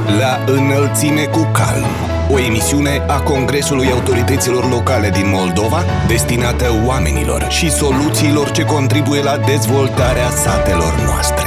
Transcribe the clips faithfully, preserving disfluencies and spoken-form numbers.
La înălțime cu calm, o emisiune a Congresului Autorităților Locale din Moldova, destinată oamenilor și soluțiilor ce contribuie la dezvoltarea satelor noastre.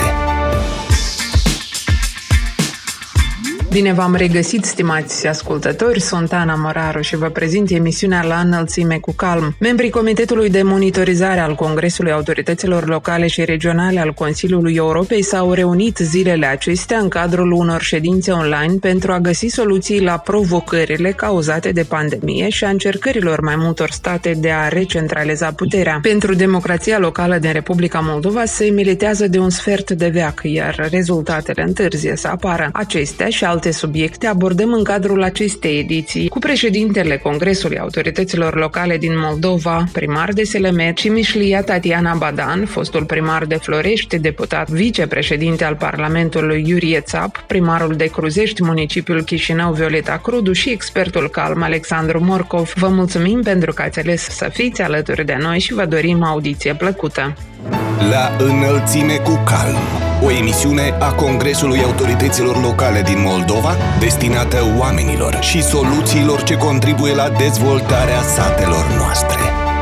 Bine v-am regăsit, stimați ascultători, sunt Ana Moraru și vă prezint emisiunea La înălțime cu calm. Membrii Comitetului de Monitorizare al Congresului Autorităților Locale și Regionale al Consiliului Europei s-au reunit zilele acestea în cadrul unor ședințe online pentru a găsi soluții la provocările cauzate de pandemie și a încercărilor mai multor state de a recentraliza puterea. Pentru democrația locală din Republica Moldova se militează de un sfert de veac, iar rezultatele întârzie să apară. Acestea și alte subiecte abordăm în cadrul acestei ediții cu președintele Congresului Autorităților Locale din Moldova, primar de Selemet, și Mișlia Tatiana Badan, fostul primar de Florești, deputat vicepreședinte al Parlamentului Iurie Țap, primarul de Cruzești, municipiul Chișinău Violeta Crudu și expertul calm Alexandru Morcov. Vă mulțumim pentru că ați ales să fiți alături de noi și vă dorim audiție plăcută. La înălțime cu calm, o emisiune a Congresului Autorităților Locale din Moldova, destinată oamenilor și soluțiilor ce contribuie la dezvoltarea satelor noastre.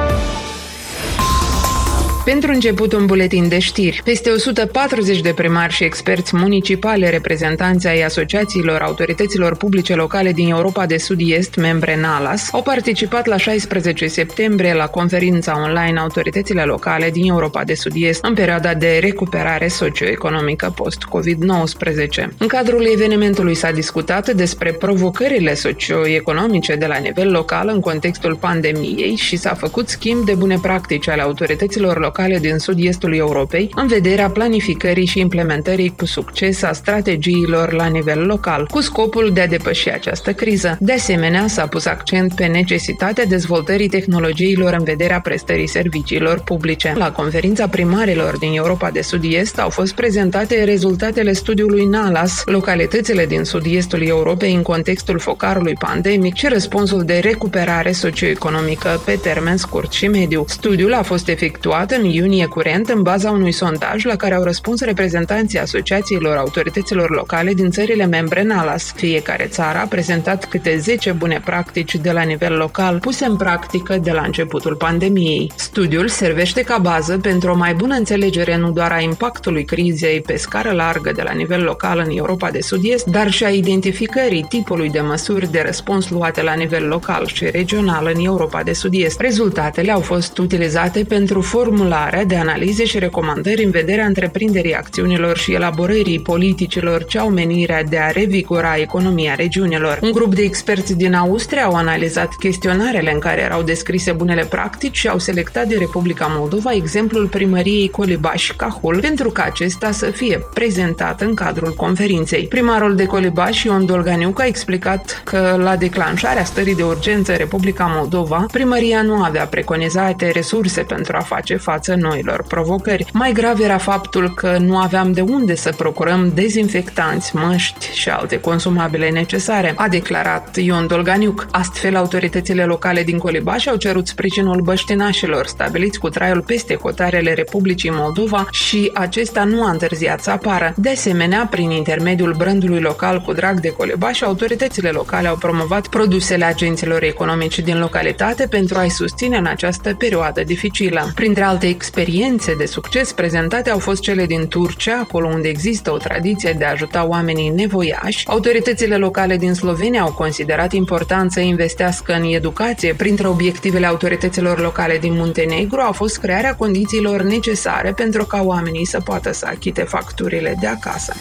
Pentru început, un buletin de știri. Peste o sută patruzeci de primari și experți municipali, reprezentanți ai asociațiilor autorităților publice locale din Europa de Sud-Est, membre NALAS, au participat la șaisprezece septembrie la conferința online Autoritățile Locale din Europa de Sud-Est în perioada de recuperare socioeconomică post-covid nouăsprezece. În cadrul evenimentului s-a discutat despre provocările socioeconomice de la nivel local în contextul pandemiei și s-a făcut schimb de bune practici ale autorităților locale din sud-estul Europei în vederea planificării și implementării cu succes a strategiilor la nivel local, cu scopul de a depăși această criză. De asemenea, s-a pus accent pe necesitatea dezvoltării tehnologiilor în vederea prestării serviciilor publice. La conferința primarilor din Europa de Sud-Est au fost prezentate rezultatele studiului NALAS, localitățile din sud-estul Europei în contextul focarului pandemic și răspunsul de recuperare socioeconomică pe termen scurt și mediu. Studiul a fost efectuat în iunie curent în baza unui sondaj la care au răspuns reprezentanții asociațiilor autorităților locale din țările membre NALAS. Fiecare țară a prezentat câte zece bune practici de la nivel local puse în practică de la începutul pandemiei. Studiul servește ca bază pentru o mai bună înțelegere nu doar a impactului crizei pe scară largă de la nivel local în Europa de Sud-Est, dar și a identificării tipului de măsuri de răspuns luate la nivel local și regional în Europa de Sud-Est. Rezultatele au fost utilizate pentru formularea de analize și recomandări în vederea întreprinderii acțiunilor și elaborării politicilor ce au menirea de a revigora economia regiunilor. Un grup de experți din Austria au analizat chestionarele în care erau descrise bunele practici și au selectat de Republica Moldova exemplul primăriei Colibaș-Cahul pentru ca acesta să fie prezentat în cadrul conferinței. Primarul de Colibaș, Ion Dolganiuc, a explicat că la declanșarea stării de urgență în Republica Moldova, primăria nu avea preconizate resurse pentru a face față noilor provocări. Mai grav era faptul că nu aveam de unde să procurăm dezinfectanți, măști și alte consumabile necesare, a declarat Ion Dolganiuc. Astfel, autoritățile locale din Colibaș au cerut sprijinul băștinașilor stabiliți cu traiul peste hotarele Republicii Moldova și acesta nu a întârziat să apară. De asemenea, prin intermediul brandului local Cu drag de Colibaș, autoritățile locale au promovat produsele agenților economici din localitate pentru a-i susține în această perioadă dificilă. Printre alte experiențe de succes prezentate au fost cele din Turcia, acolo unde există o tradiție de a ajuta oamenii nevoiași. Autoritățile locale din Slovenia au considerat important să investească în educație. Printre obiectivele autorităților locale din Muntenegru a fost crearea condițiilor necesare pentru ca oamenii să poată să achite facturile de acasă.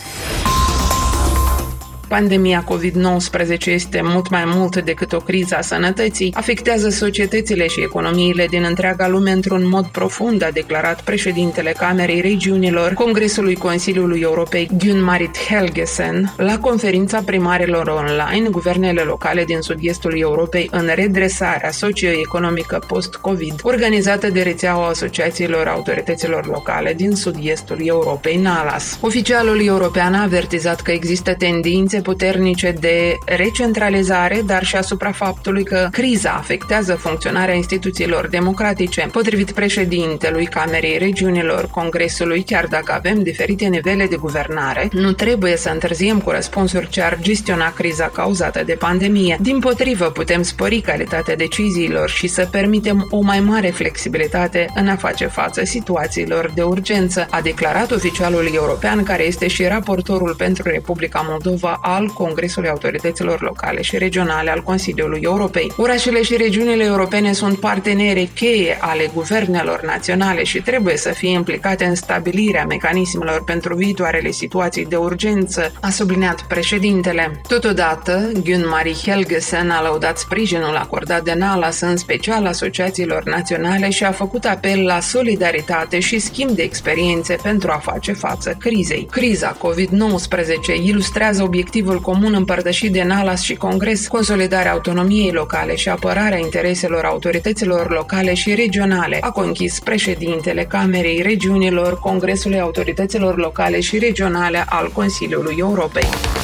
Pandemia covid nouăsprezece este mult mai mult decât o criză a sănătății, afectează societățile și economiile din întreaga lume într-un mod profund, a declarat președintele Camerei Regiunilor Congresului Consiliului Europei, Gunn-Marit Helgesen, la conferința primarilor online, guvernele locale din sud-estul Europei în redresarea socioeconomică post-COVID, organizată de rețeaua asociațiilor autorităților locale din sud-estul Europei, NALAS. Oficialul european a avertizat că există tendințe tendințe puternice de recentralizare, dar și asupra faptului că criza afectează funcționarea instituțiilor democratice. Potrivit președintelui Camerei Regiunilor Congresului, chiar dacă avem diferite nivele de guvernare, nu trebuie să întârziem cu răspunsuri ce ar gestiona criza cauzată de pandemie. Dimpotrivă, putem spori calitatea deciziilor și să permitem o mai mare flexibilitate în a face față situațiilor de urgență, a declarat oficialul european care este și raportorul pentru Republica Moldova al Congresului Autorităților Locale și Regionale al Consiliului Europei. Orașele și regiunile europene sunt parteneri cheie ale guvernelor naționale și trebuie să fie implicate în stabilirea mecanismelor pentru viitoarele situații de urgență, a subliniat președintele. Totodată, Gunn-Marie Helgesen a lăudat sprijinul acordat de NALAS, în special asociațiilor naționale, și a făcut apel la solidaritate și schimb de experiențe pentru a face față crizei. Criza covid nouăsprezece ilustrează obiectivul comun împărtășit de NALAS și Congres, consolidarea autonomiei locale și apărarea intereselor autorităților locale și regionale, a conchis președintele Camerei Regiunilor Congresului Autorităților Locale și Regionale al Consiliului Europei.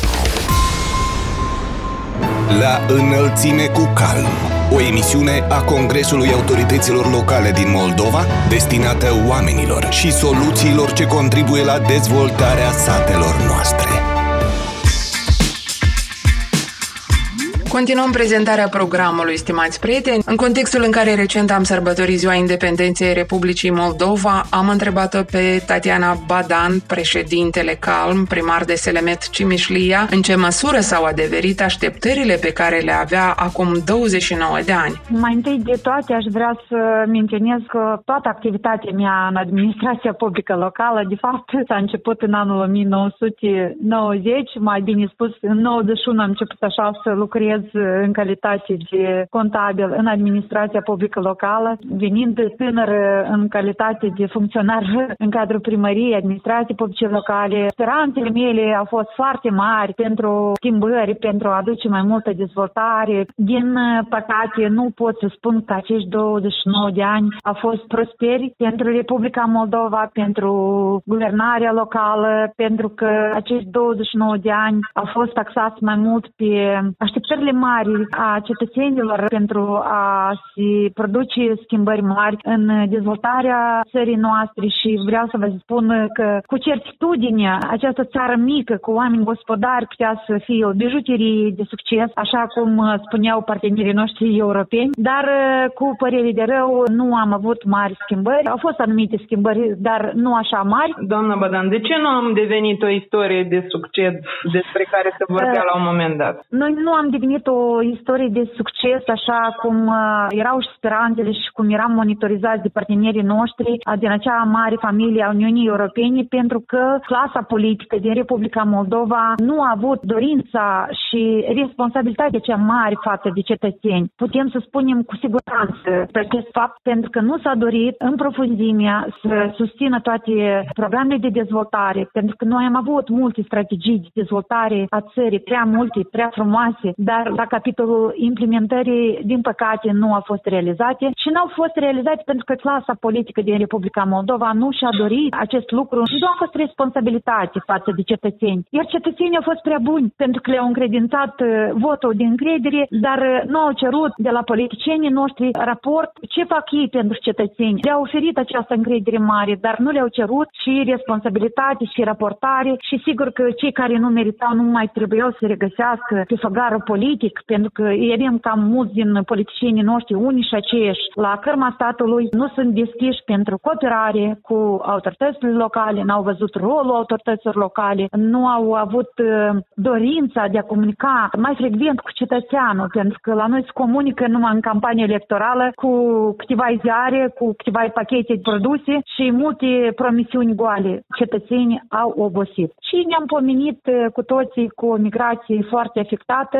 La înălțime cu calm, o emisiune a Congresului Autorităților Locale din Moldova destinată oamenilor și soluțiilor ce contribuie la dezvoltarea satelor noastre. Continuăm prezentarea programului, stimați prieteni. În contextul în care recent am sărbătorit Ziua Independenței Republicii Moldova, am întrebat-o pe Tatiana Badan, președintele CALM, primar de Selemet Cimișlia, în ce măsură s-au adeverit așteptările pe care le avea acum douăzeci și nouă de ani. Mai întâi de toate aș vrea să menționez că toată activitatea mea în administrația publică locală, de fapt, s-a început în anul o mie nouă sute nouăzeci, mai bine spus, în nouăzeci și unu am început așa să lucrez în calitate de contabil în administrația publică locală, venind tânăr în calitate de funcționar în cadrul primăriei, administrației publice locale. Speranțele mele au fost foarte mari pentru schimbări, pentru a aduce mai multă dezvoltare. Din păcate, nu pot să spun că acești douăzeci și nouă de ani au fost prosperi pentru Republica Moldova, pentru guvernarea locală, pentru că acești douăzeci și nouă de ani au fost taxați mai mult pe așteptările mari a cetățenilor pentru a se produce schimbări mari în dezvoltarea țării noastre și vreau să vă spun că cu certitudine această țară mică cu oameni gospodari putea să fie o bijuterie de succes, așa cum spuneau partenerii noștri europeni, dar cu părere de rău nu am avut mari schimbări. Au fost anumite schimbări, dar nu așa mari. Doamna Badan, de ce nu am devenit o istorie de succes despre care se vorbea la un moment dat? Noi nu am devenit o istorie de succes așa cum uh, erau și speranțele și cum eram monitorizați de partenerii noștri uh, din acea mare familie a Uniunii Europene, pentru că clasa politică din Republica Moldova nu a avut dorința și responsabilitatea cea mare față de cetățeni. Putem să spunem cu siguranță pe acest fapt, pentru că nu s-a dorit în profunzimea să susțină toate programele de dezvoltare, pentru că noi am avut multe strategii de dezvoltare a țării, prea multe, prea frumoase, dar la capitolul implementării, din păcate, nu au fost realizate și nu au fost realizate pentru că clasa politică din Republica Moldova nu și-a dorit acest lucru. Nu a fost responsabilitate față de cetățeni. Iar cetățenii au fost prea buni pentru că le-au încredințat votul de încredere, dar nu au cerut de la politicienii noștri raport ce fac ei pentru cetățeni. Le-au oferit această încredere mare, dar nu le-au cerut și responsabilitate și raportare și sigur că cei care nu meritau nu mai trebuiau să regăsească pe făgarul politic, pentru că avem cam mulți din politicienii noștri, unii și aceiași, la cărma statului, nu sunt deschiși pentru cooperare cu autoritățile locale, n-au văzut rolul autorităților locale, nu au avut dorința de a comunica mai frecvent cu cetățeanul, pentru că la noi se comunică numai în campanie electorală cu câteva ziare, cu câteva pachete de produse și multe promisiuni goale. Cetățenii au obosit. Și ne-am pomenit cu toții cu o migrație foarte afectată, cu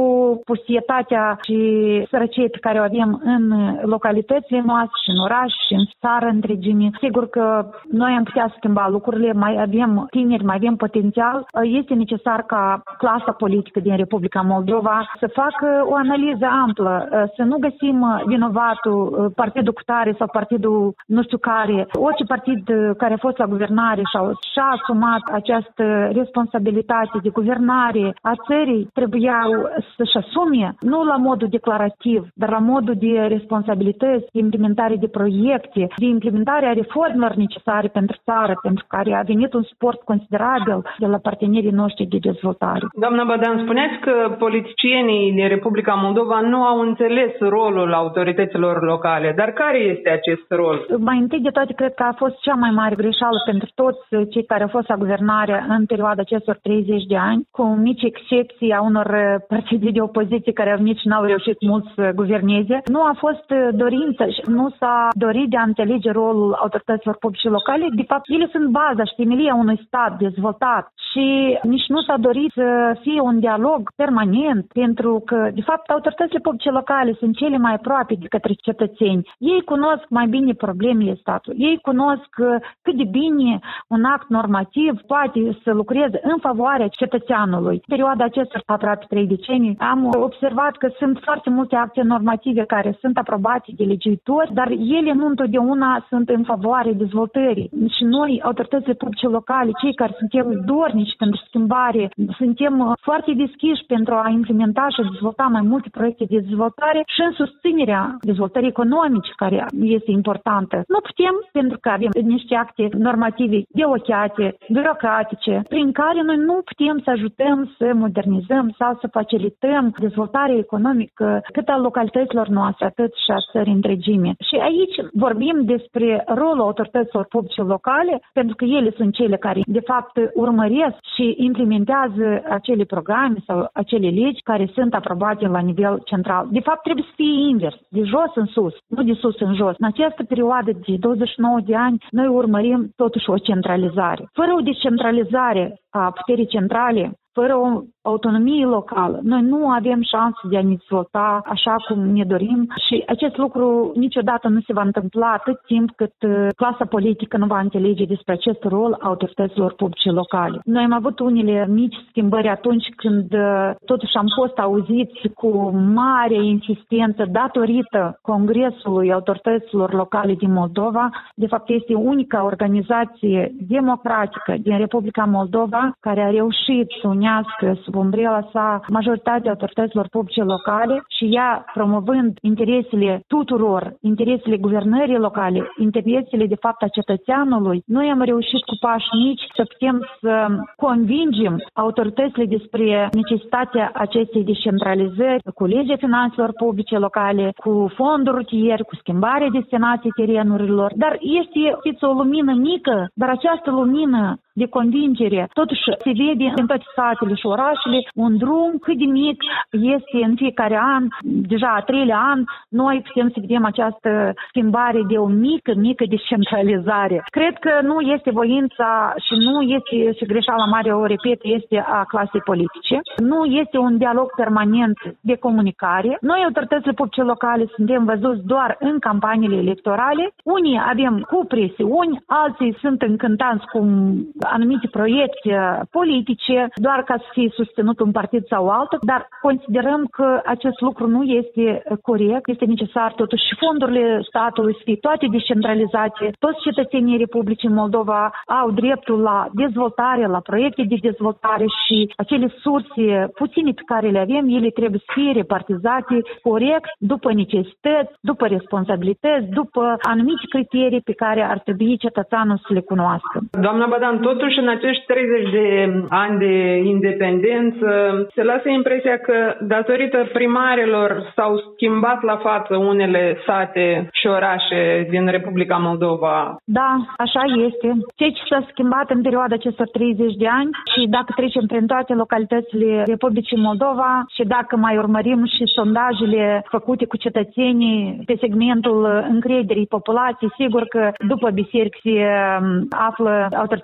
pustietatea și sărăcie pe care o avem în localitățile noastre și în oraș și în țară întregime. Sigur că noi am putea schimba lucrurile, mai avem tineri, mai avem potențial. Este necesar ca clasa politică din Republica Moldova să facă o analiză amplă, să nu găsim vinovatul partidul cu tare sau partidul nu știu care. Orice partid care a fost la guvernare și-a asumat această responsabilitate de guvernare a țării, trebuiau să-și asume, nu la modul declarativ, dar la modul de responsabilități, de implementare de proiecte, de implementare a reformelor necesare pentru țară, pentru care a venit un suport considerabil de la partenerii noștri de dezvoltare. Doamna Bădan, spuneți că politicienii din Republica Moldova nu au înțeles rolul autorităților locale, dar care este acest rol? Mai întâi de toate, cred că a fost cea mai mare greșeală pentru toți cei care au fost la guvernare în perioada acestor treizeci de ani, cu mici excepții a unor partide de opoziție care nici n-au reușit mult să guverneze. Nu a fost dorință și nu s-a dorit de a înțelege rolul autorităților publice locale. De fapt, ele sunt baza și temelia unui stat dezvoltat și nici nu s-a dorit să fie un dialog permanent, pentru că, de fapt, autoritățile publice locale sunt cele mai aproape de către cetățeni. Ei cunosc mai bine problemele statului. Ei cunosc cât de bine un act normativ poate să lucreze în favoarea cetățeanului. În perioada acestor aproape trei decenii am observat că sunt foarte multe acte normative care sunt aprobate de legiuitori, dar ele nu întotdeauna sunt în favoarea dezvoltării. Și noi, autoritățile publice locale, cei care suntem dornici pentru schimbare, suntem foarte deschiși pentru a implementa și a dezvolta mai multe proiecte de dezvoltare și în susținerea dezvoltării economice, care este importantă. Nu putem, pentru că avem niște acte normative deocheate, birocratice, prin care noi nu putem să ajutăm să modernizăm sau să facilităm dezvoltarea economică cât a localităților noastre, atât și a țării întregime. Și aici vorbim despre rolul autorităților publice locale, pentru că ele sunt cele care, de fapt, urmăresc și implementează acele programe sau acele legi care sunt aprobate la nivel central. De fapt, trebuie să fie invers, de jos în sus, nu de sus în jos. În această perioadă de douăzeci și nouă de ani, noi urmărim totuși o centralizare. Fără o descentralizare a puterii centrale, fără o autonomie locală, noi nu avem șanse de a ne dezvolta așa cum ne dorim și acest lucru niciodată nu se va întâmpla atât timp cât clasa politică nu va înțelege despre acest rol autorităților publice locale. Noi am avut unele mici schimbări atunci când totuși am fost auziți cu mare insistență datorită Congresului Autorităților Locale din Moldova. De fapt, este unica organizație democratică din Republica Moldova care a reușit să unească sub umbrela sa majoritatea autorităților publice locale și ea promovând interesele tuturor, interesele guvernării locale, interesele de fapt a cetățeanului. Noi am reușit cu pași mici să putem să convingem autoritățile despre necesitatea acestei descentralizări, cu legea finanțelor publice locale, cu fonduri rutiere, cu schimbarea destinației terenurilor. Dar este, este o lumină mică, dar această lumină de convingere totuși se vede în toate satele și orașele, un drum cât de mic este în fiecare an, deja a treilea an, noi putem să vedem această schimbare de o mică, mică descentralizare. Cred că nu este voința și nu este, și greșeala mare, o repet, este a clasei politice. Nu este un dialog permanent de comunicare. Noi, autoritățile publice locale, suntem văzuți doar în campaniile electorale. Unii avem cu presiuni, alții sunt încântați cu anumite proiecte politice, doar ca să fie susținut un partid sau altul, dar considerăm că acest lucru nu este corect. Este necesar totuși și fondurile statului să fie toate descentralizate. Toți cetățenii Republicii Moldova au dreptul la dezvoltare, la proiecte de dezvoltare și acele surse puține pe care le avem, ele trebuie să fie repartizate corect, după necesități, după responsabilități, după anumite criterii pe care ar trebui cetățeanul să le cunoască. Doamna Bădan, totuși în acești treizeci de ani de independență se lasă impresia că datorită primarilor s-au schimbat la față unele sate și orașe din Republica Moldova. Da, așa este. Ceea ce s-a schimbat în perioada acestor treizeci de ani și dacă trecem prin toate localitățile Republicii Moldova și dacă mai urmărim și sondajele făcute cu cetățenii pe segmentul încrederii populației, sigur că după biserici se află autoritățile publice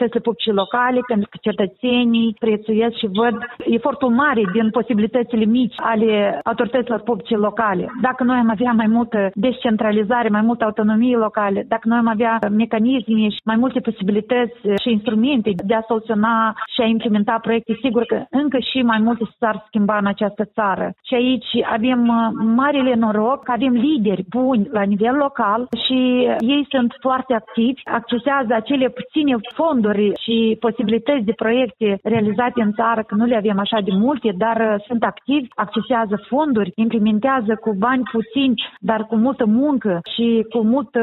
publice locale, pentru că cetățenii prețuiesc și văd efortul mare din posibilitățile mici ale autorităților publice locale. Dacă noi am avea mai multă descentralizare, mai multă autonomie locală, dacă noi am avea mecanisme și mai multe posibilități și instrumente de a soluționa și a implementa proiecte, sigur că încă și mai multe s-ar schimba în această țară. Și aici avem marele noroc că avem lideri buni la nivel local și ei sunt foarte activi, accesează acele puține fonduri și posibilități de proiecte realizate în țară, că nu le avem așa de multe, dar sunt activi, accesează fonduri, implementează cu bani puțini, dar cu multă muncă și cu multă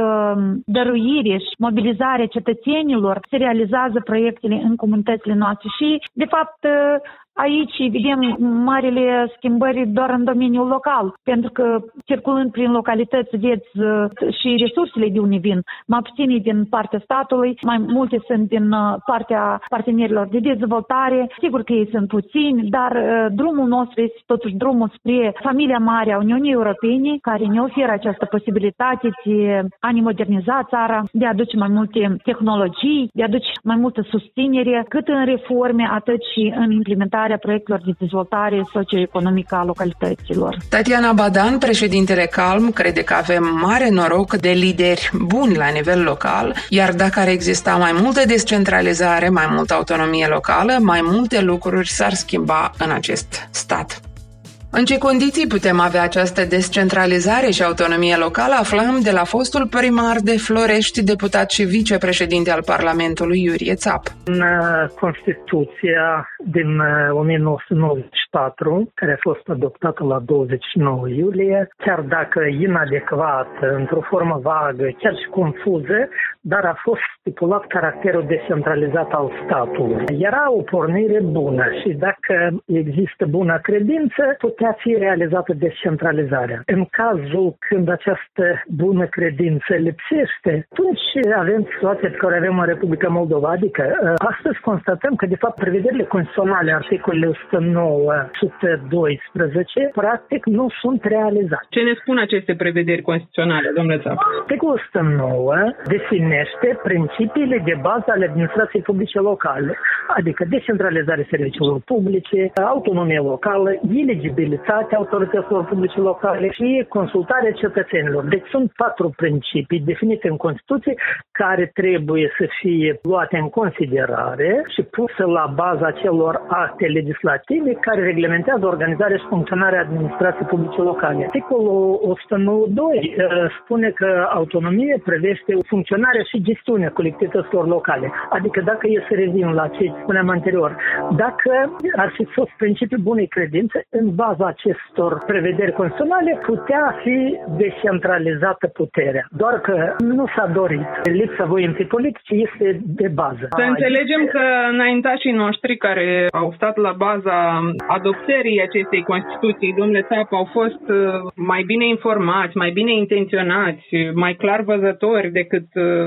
dăruire și mobilizare cetățenilor, se realizează proiectele în comunitățile noastre și, de fapt, aici vedem marile schimbări doar în domeniul local, pentru că circulând prin localități vezi și resursele de unde vin, mai puține din partea statului, mai multe sunt din partea partenerilor de dezvoltare. Sigur că ei sunt puțini, dar drumul nostru este totuși drumul spre familia mare a Uniunii Europene, care ne oferă această posibilitate de a ne moderniza țara, de a aduce mai multe tehnologii, de a aduce mai multă susținere, cât în reforme, atât și în implementarea proiectelor de dezvoltare socioeconomică a localităților. Tatiana Badan, președintele Calm, crede că avem mare noroc de lideri buni la nivel local, iar dacă ar exista mai multă descentralizare, mai multă autonomie locală, mai multe lucruri s-ar schimba în acest stat. În ce condiții putem avea această descentralizare și autonomie locală, aflăm de la fostul primar de Florești, deputat și vicepreședinte al Parlamentului, Iurie Țap. În Constituția din o mie nouă sute nouăzeci și patru, care a fost adoptată la douăzeci și nouă iulie, chiar dacă inadecvată, într-o formă vagă, chiar și confuză, dar a fost stipulat caracterul descentralizat al statului. Era o pornire bună și dacă există bună credință, putea fi realizată descentralizarea. În cazul când această bună credință lipsește, atunci avem situația pe care avem în Republica Moldova. Adică astăzi constatăm că, de fapt, prevederile constituționale, articolele o sută nouă - o sută doisprezece, practic nu sunt realizate. Ce ne spun aceste prevederi constituționale, domnule Țap? Articolul o sută nouă definește principiile de bază ale administrației publice locale, adică descentralizarea serviciilor publice, autonomie locală, eligibilitatea autorităților publice locale și consultarea cetățenilor. Deci sunt patru principii definite în Constituție care trebuie să fie luate în considerare și puse la baza celor acte legislative care reglementează organizarea și funcționarea administrației publice locale. Articolul o sută nouă doi spune că autonomie privește funcționarea și gestiunea colectivităților locale. Adică dacă e să revin la ce spuneam anterior, dacă ar fi fost principiul bunei credințe, în baza acestor prevederi constituționale putea fi descentralizată puterea. Doar că nu s-a dorit. Lipsa voinței politice este de bază. Să înțelegem că înaintașii noștri care au stat la baza adoptării acestei Constituții, domnule Țap, au fost mai bine informați, mai bine intenționați, mai clar văzători decât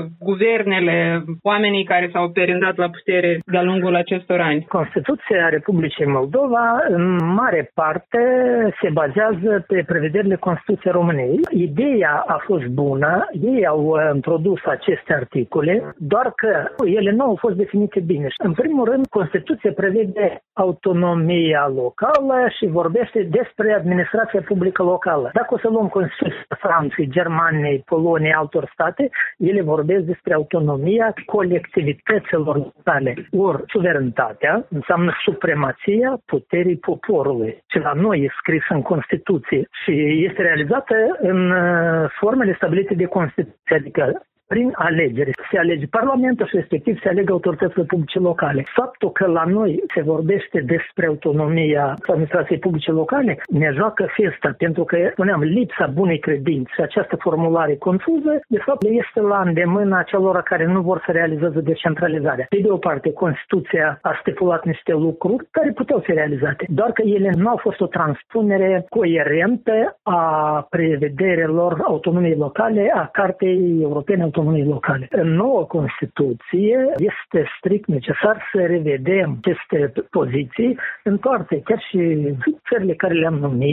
guvernele, oamenii care s-au perindat la putere de-a lungul acestor ani. Constituția Republicii Moldova, în mare parte, se bazează pe prevederile Constituției României. Ideea a fost bună, ei au introdus aceste articole, doar că ele nu au fost definite bine. În primul rând, Constituția prevede autonomia locală și vorbește despre administrația publică locală. Dacă o să luăm Constituția Franței, Germaniei, Poloniei, altor state, ele vorbesc despre autonomia colectivităților locale. Ori suverenitatea înseamnă supremația puterii poporului. Și la noi e scris în Constituție și este realizată în formele stabilite de Constituție, adică prin alegere. Se alege Parlamentul și respectiv se aleg autoritățile publice locale. Faptul că la noi se vorbește despre autonomia administrației publice locale ne joacă festa, pentru că, spuneam, lipsa bunei credințe și această formulare confuză, de fapt, este la îndemâna celor care nu vor să realizeze descentralizarea. Pe de o parte, Constituția a stipulat niște lucruri care puteau fi realizate, doar că ele nu au fost o transpunere coerentă a prevederilor autonomiei locale, a Cartei Europene Autonomiei Locale. În noua Constituție este strict necesar să revedem aceste poziții în toate, chiar și țările care le-am numit,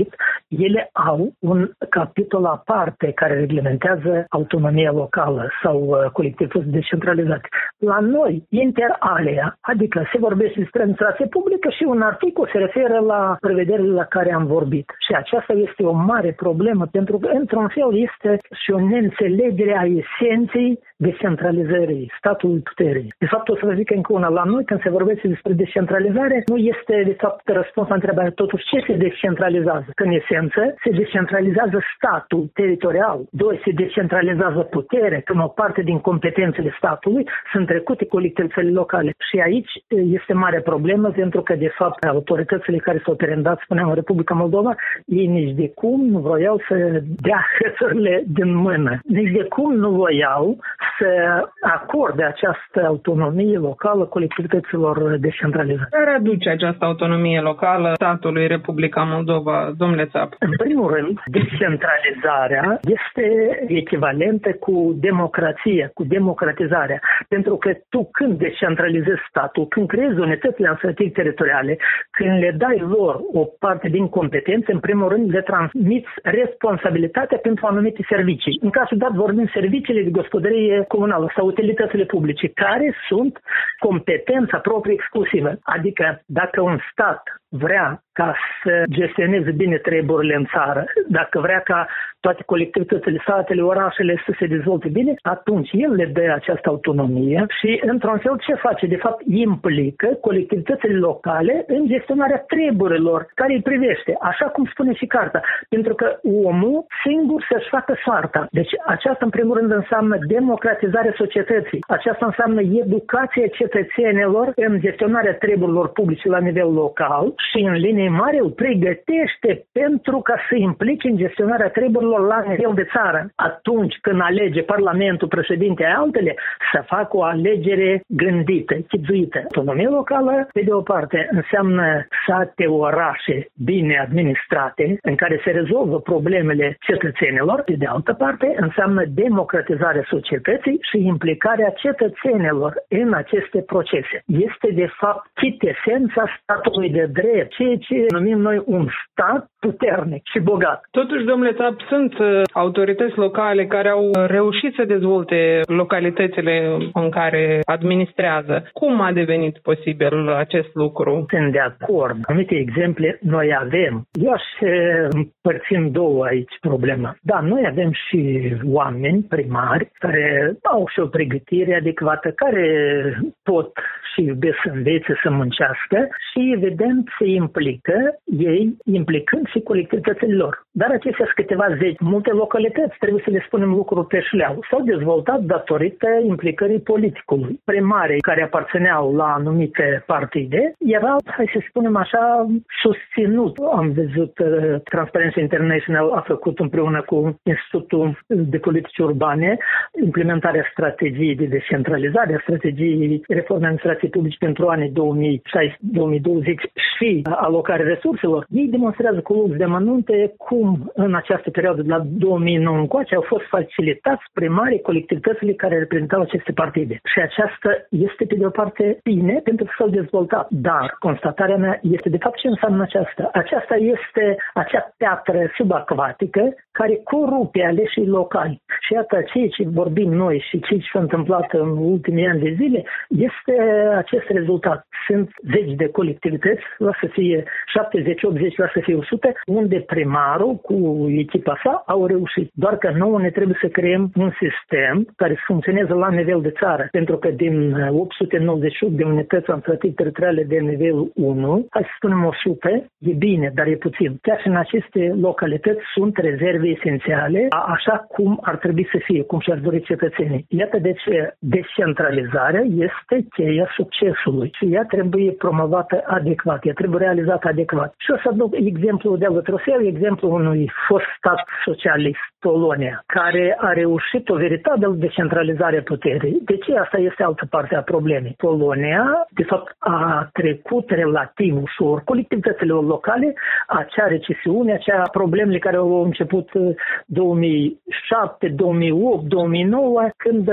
ele au un capitol aparte care reglementează autonomia locală sau uh, colectivități descentralizate. La noi, inter alia, adică se vorbește despre administrație publică și un articol se referă la prevederile la care am vorbit. Și aceasta este o mare problemă, pentru că, într-un fel, este și o neînțelegere a esenței descentralizării, statului puterii. De fapt, o să vă zic încă una, la noi, când se vorbește despre descentralizare, nu este, de fapt, răspuns la întrebarea totuși ce se descentralizează. Că, în esență, se descentralizează statul teritorial. Doi, se descentralizează putere, când o parte din competențele statului sunt trecute colectivitățile locale. Și aici este mare problemă, pentru că, de fapt, autoritățile care s-au perendat, spuneam, în Republica Moldova, ei nici de cum nu voiau să dea hățurile din mână. Nici de cum nu voiau să acorde această autonomie locală colectivităților descentralizate. Care aduce această autonomie locală statului Republica Moldova, domnule Țap? În primul rând, descentralizarea este echivalentă cu democrația, cu democratizarea. Pentru că tu când descentralizezi statul, când creezi unitățile administrative teritoriale, când le dai lor o parte din competențe, în primul rând le transmiți responsabilitatea pentru anumite servicii. În cazul dat vorbim serviciile de gospodărie comunală sau utilitățile publice, care sunt competența proprie exclusivă. Adică dacă un stat vrea ca să gestioneze bine treburile în țară, dacă vrea ca toate colectivitățile, satele, orașele să se dezvolte bine, atunci el le dă această autonomie și, într-un fel, ce face? De fapt, implică colectivitățile locale în gestionarea treburilor care îi privește, așa cum spune și carta, pentru că omul singur să-și facă soarta. Deci aceasta, în primul rând, înseamnă democratizarea societății. Aceasta înseamnă educația cetățenilor în gestionarea treburilor publice la nivel local și, în linie mare, îl pregătește pentru ca să implice în gestionarea treburilor la nivel de țară. Atunci când alege Parlamentul, președinte, altele, să facă o alegere gândită, chibzuită. Autonomia locală, pe de o parte, înseamnă sate, orașe bine administrate, în care se rezolvă problemele cetățenilor. Pe de altă parte, înseamnă democratizarea societății și implicarea cetățenilor în aceste procese. Este, de fapt, chitesența statului de drept, ceea ce numim noi un stat puternic și bogat. Totuși, domnule Țap, sunt autorități locale care au reușit să dezvolte localitățile în care administrează. Cum a devenit posibil acest lucru? Sunt de acord. Anumite exemple noi avem. Eu aș împărți în două aici problema. Da, noi avem și oameni primari care au și o pregătire adecvată, care pot și iubesc să învețe, să muncească și, evident, se implică ei, implicând și colectivitățile lor. Dar acestea sunt câteva zeci. Multe localități, trebuie să le spunem lucruri pe șleau, s-au dezvoltat datorită implicării politicului. Primarii care aparțineau la anumite partide erau, hai să spunem așa, susținut. Am văzut uh, Transparency International a făcut împreună cu Institutul de Politici Urbane implementarea strategiei de descentralizare, a strategiei reformei administrației publice pentru anii două mii șaisprezece două mii douăzeci și alocarea resurselor. Ei demonstrează cu lux de amănunte cum în această perioadă de la două mii nouă încoace au fost facilitați primarii colectivitățile care reprezentau aceste partide. Și aceasta este, pe de o parte, bine pentru că s-au dezvoltat. Dar constatarea mea este, de fapt, ce înseamnă aceasta? Aceasta este acea piatră subacvatică care corupe aleșii locali. Și iată, ceea ce vorbim noi și ceea ce s-a întâmplat în ultimii ani de zile este acest rezultat. Sunt zeci de colectivități, la să fie șaptezeci optzeci, la să fie o sută, unde primarul cu echipa sa au reușit. Doar că nouă ne trebuie să creăm un sistem care să funcționeze la nivel de țară. Pentru că din opt sute nouăzeci și opt de unități administrative teritoriale de nivel unu, hai să spunem o sută, e bine, dar e puțin. Chiar și în aceste localități sunt rezerve esențiale, așa cum ar trebui să fie, cum și-ar dori cetățenii. Iată de ce descentralizarea este cheia succesului și ea trebuie promovată adecvat, ea trebuie realizată adecvat. Și o să aduc exemplu de Alătrosel, exemplu unui fost stat socialist, Polonia, care a reușit o veritabilă descentralizare a puterii. De ce? Asta este altă parte a problemei. Polonia, de fapt, a trecut relativ ușor colectivitățile locale acea recesiune, acea problemele care au început două mii șapte, două mii opt, două mii nouă, când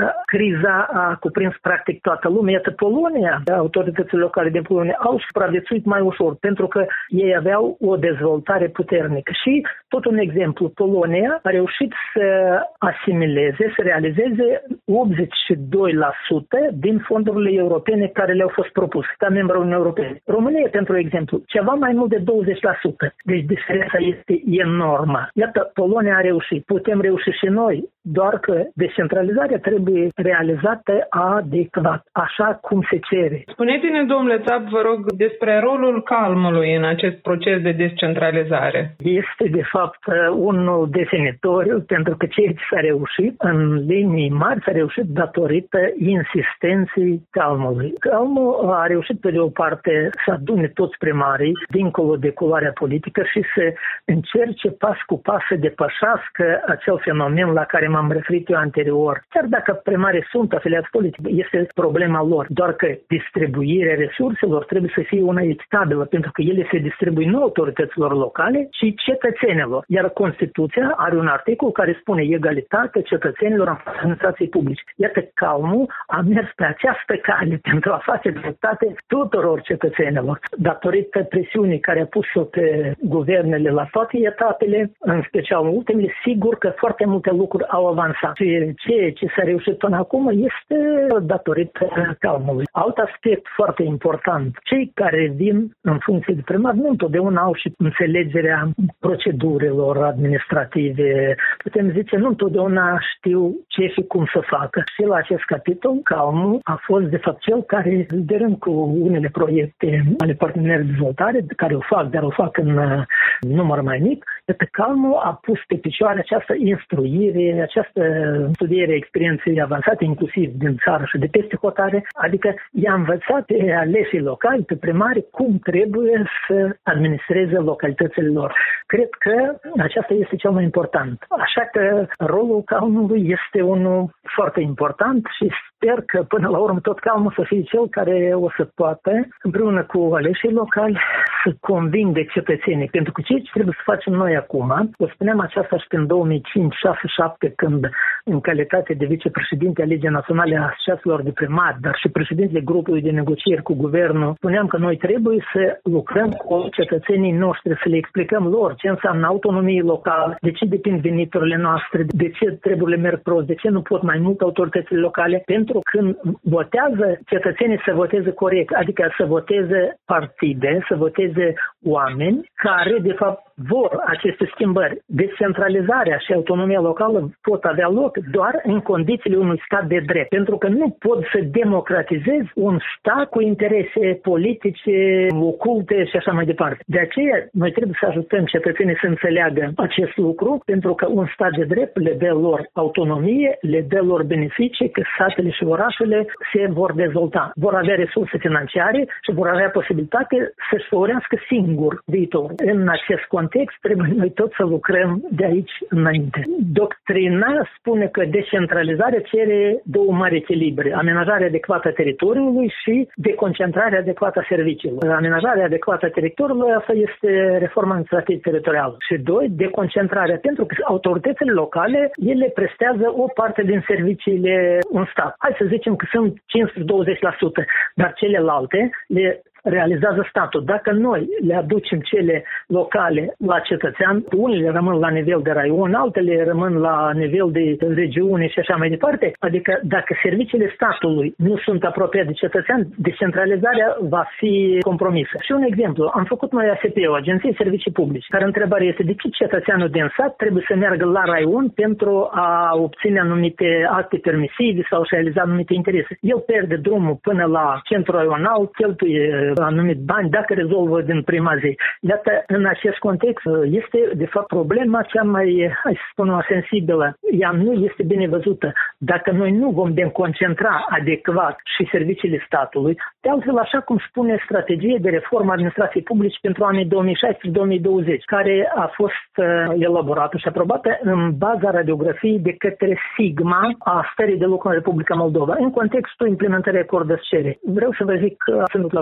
criza a cuprins practic toată lumea. Iată, Polonia, autoritățile locale din Polonia au supraviețuit mai ușor, pentru că ei aveau o dezvoltare puternică. Și tot un exemplu, Polonia a reușit să asimileze, să realizeze optzeci și doi la sută din fondurile europene care le-au fost propuse ca membru Uniunii Europene. România, pentru exemplu, ceva mai mult de douăzeci la sută. Deci diferența este enormă. Iată, Polonia a reușit. Putem reuși și noi, doar că descentralizarea trebuie realizată adecvat, așa cum se cere. Spuneți-ne, domnule Țap, vă rog, despre rolul calmului în acest proces de descentralizare. Este, de fapt, unul definitoriu, pentru că ceea ce s-a reușit, în linii mari, s-a reușit datorită insistenței calmului. Calmul a reușit, pe de o parte, să adune toți primarii, dincolo de culoarea politică, și să încerce pas cu pas să depășească acel fenomen la care m-am referit eu anterior. Chiar dacă primarii sunt afiliați politic, este problema lor. Doar că distribuirea resurselor trebuie să fie una echitabilă, pentru că ele se distribuie nu autorităților locale, ci cetățenilor. Iar Constituția are un articol care spune egalitate cetățenilor în fața administrației publice. Iată, calmul a mers pe această cale pentru a face dreptate tuturor cetățenilor. Datorită presiunii care a pus-o pe guvernele la toate etapele, în special ultimele, sigur că foarte multe lucruri au avansat. Și ceea ce s-a reușit până acum este datorită calmului. Alt aspect foarte important, cei care vin în funcție de primar nu întotdeauna au și înțelegerea procedurilor administrative. Putem zice, nu întotdeauna știu ce și cum să facă. Și la acest capitol, calmul a fost de fapt cel care, liderând cu unele proiecte ale partenerilor de dezvoltare, care o fac, dar o fac în număr mai mic, iată, calmul a pus pe picioare această instruire, această studiere experienței avansate, inclusiv din țară și de peste hotare, adică i-a învățat pe aleșii locali, pe primari, cum trebuie să administreze localitățile lor. Cred că aceasta este cel mai important. Așa că rolul calmului este unul foarte important și sper că până la urmă tot calmul să fie cel care o să poată, împreună cu aleșii locali, să convingă cetățenii. Pentru că ceea ce trebuie să facem noi acum, o spuneam aceasta și în două mii cinci, șase, șapte, când în calitate de vicepreședinte a Ligii Naționale a Asociațiilor de Primari, dar și președintele grupului de negocieri cu guvernul, spuneam că noi trebuie să lucrăm cu cetățenii noștri, să le explicăm lor ce înseamnă autonomie locală, de ce depind veniturile noastre, de ce treburile merg prost, de ce nu pot mai mult autoritățile locale, pentru că când votează cetățenii să voteze corect, adică să voteze partide, să voteze oameni care de fapt vor aceste schimbări. Descentralizarea și autonomia locală pot avea loc doar în condițiile unui stat de drept, pentru că nu pot să democratizezi un stat cu interese politice, oculte și așa mai departe. De aceea, noi trebuie să ajutăm cetățenii să înțeleagă acest lucru, pentru că un stat de drept le dă lor autonomie, le dă lor beneficii, că satele și orașele se vor dezvolta. Vor avea resurse financiare și vor avea posibilitate să-și făurească singur viitorul. În acest context, trebuie noi tot să lucrăm de aici înainte. Doctrina spune că descentralizarea cere două mari echilibre: amenajarea adecvată a teritoriului și deconcentrarea adecvată a serviciilor. Amenajarea adecvată a teritoriului, asta este reforma administrativă teritorială. Și doi, deconcentrarea, pentru că autoritățile locale, ele prestează o parte din serviciile în stat. Hai să zicem că sunt cincisprezece douăzeci la sută, dar celelalte le realizează statul. Dacă noi le aducem cele locale la cetățean, unele rămân la nivel de raion, altele rămân la nivel de regiune și așa mai departe, adică dacă serviciile statului nu sunt apropiate de cetățean, descentralizarea va fi compromisă. Și un exemplu, am făcut noi A S P, o Agenție Servicii Publice, care întrebarea este de ce cetățeanul din sat trebuie să meargă la raion pentru a obține anumite acte permisive sau să realiza anumite interese. El pierde drumul până la centrul raional, cheltuie anumit bani dacă rezolvă din prima zi. Iată, în acest context este de fapt problema cea mai, hai să spun, sensibilă. Ea nu este bine văzută. Dacă noi nu vom deconcentra adecvat și serviciile statului, de altfel, așa cum spune strategia de reformă a administrației publice pentru anii două mii șaisprezece două mii douăzeci, care a fost elaborată și aprobată în baza radiografiei de către SIGMA a stării de lucru în Republica Moldova, în contextul implementării acordului S C E R E. Vreau să vă zic că, sunt la controlul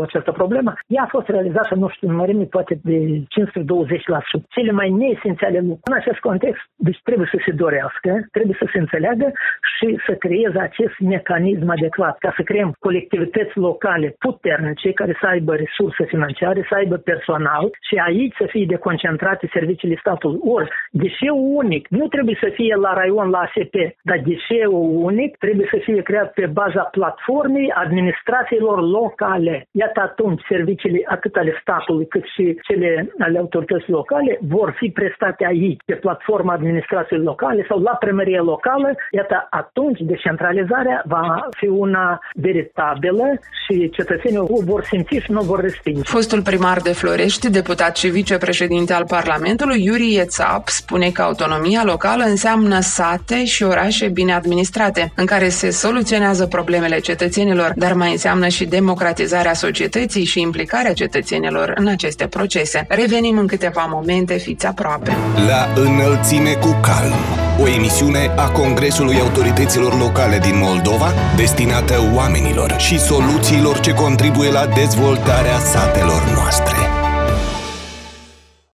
această problemă, ea a fost realizată, nu știu, în mărime poate de cinci sute douăzeci la sută. Cele mai neesențiale lucruri. În acest context, deci trebuie să se dorească, trebuie să se înțeleagă și să creeze acest mecanism adecvat, ca să creăm colectivități locale puternice care să aibă resurse financiare, să aibă personal și aici să fie deconcentrate serviciile statului. Ori, deșeul unic nu trebuie să fie la raion, la A S P, dar deșeul unic trebuie să fie creat pe baza platformei administrațiilor locale. Iată atunci serviciile atât ale statului cât și cele ale autorității locale vor fi prestate aici, pe platforma administrației locale sau la primărie locală. Iată atunci decentralizarea va fi una veritabilă și cetățenii o vor simți și nu vor respinge. Fostul primar de Florești, deputat și vicepreședinte al Parlamentului, Iuri Iețap, spune că autonomia locală înseamnă sate și orașe bine administrate, în care se soluționează problemele cetățenilor, dar mai înseamnă și democratizarea societății și implicarea cetățenilor în aceste procese. Revenim în câteva momente, fiți aproape. La înălțime cu calm, o emisiune a Congresului Autorităților Locale din Moldova, destinată oamenilor și soluțiilor ce contribuie la dezvoltarea satelor noastre.